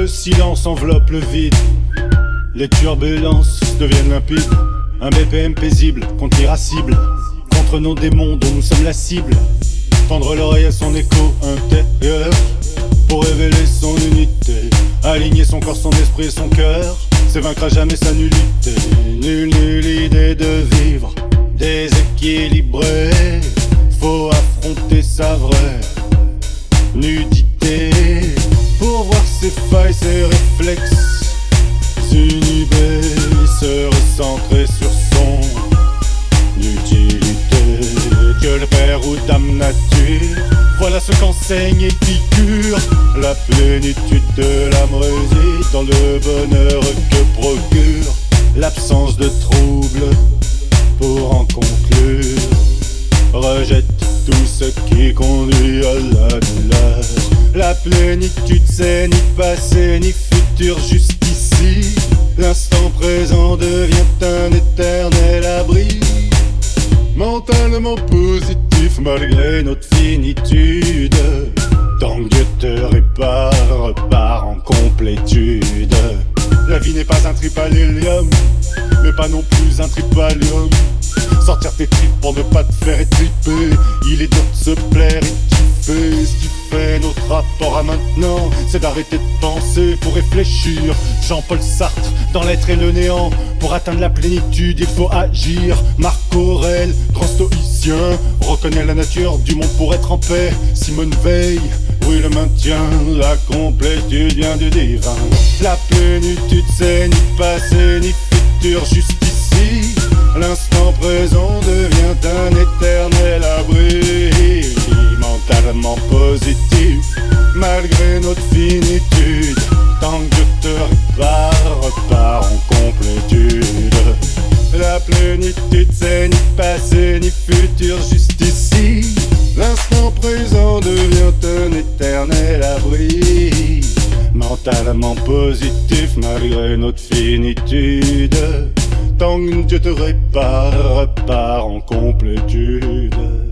silence enveloppe le vide. Les turbulences deviennent limpides. Un BPM paisible contre l'irascible, contre nos démons dont nous sommes la cible. Tendre l'oreille à son écho intérieur pour révéler son unité. Aligner son corps, son esprit et son cœur, c'est vaincre à jamais sa nullité. Nulle idée de vivre déséquilibré. Faut affronter sa vraie nudité pour voir ses failles, ses réflexes s'inhiber, se recentrer sur son utilité. Dieu le Père ou Dame Nature, voilà ce qu'enseigne Épicure. La plénitude de l'âme réside dans le bonheur que procure l'absence de trouble. Pour en conclure, rejette tout ce qui conduit à la douleur. La plénitude c'est ni passé ni futur, juste ici. L'instant présent devient un éternel abri. Mentalement positif malgré notre finitude. Tant que Dieu te répare, repart en complétude. La vie n'est pas un tripalhélium, mais pas non plus un tripalium. Sortir tes tripes pour ne pas te faire étriper. Il est dur de se plaire et kiffer. Ce qui fait notre rapport à maintenant, c'est d'arrêter de penser pour réfléchir. Jean-Paul Sartre, dans l'être et le néant. Pour atteindre la plénitude, il faut agir. Marc Aurèle, grand stoïcien, reconnaît la nature du monde pour être en paix. Simone Veil, oui le maintien, la complétude vient du divin. La plénitude c'est ni passé ni futur, juste ici. L'instant présent devient un éternel abri. Mentalement positif, malgré notre finitude. Tant que Dieu te répare, repart en complétude. La plénitude c'est ni passé ni futur, juste ici. L'instant présent devient un éternel abri. Mentalement positif, malgré notre finitude. Tant que Dieu te répare, repart en complétude.